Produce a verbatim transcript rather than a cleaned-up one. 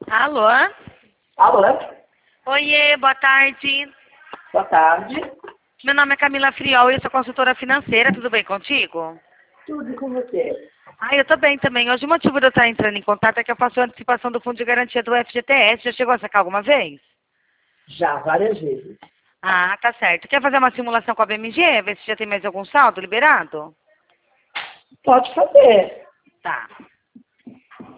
Alô? Alô? Oiê, boa tarde. Boa tarde. Meu nome é Camila Friol e eu sou consultora financeira, tudo bem contigo? Tudo com você? Ah, eu tô bem também. Hoje o motivo de eu estar entrando em contato é que eu faço a antecipação do Fundo de Garantia do F G T S. Já chegou a sacar alguma vez? Já, várias vezes. Ah, tá certo. Quer fazer uma simulação com a B M G? Ver se já tem mais algum saldo liberado? Pode fazer. Tá.